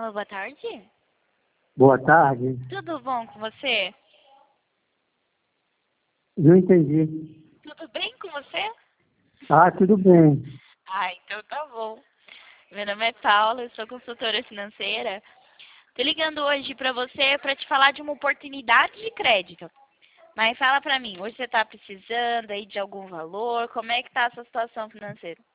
Alô, boa tarde. Boa tarde. Tudo bom com você? Não entendi. Tudo bem com você? Ah, tudo bem. Ah, então tá bom. Meu nome é Paula, eu sou consultora financeira. Tô ligando hoje pra você pra te falar de uma oportunidade de crédito. Mas fala pra mim, hoje você tá precisando aí de algum valor? Como é que tá a sua situação financeira?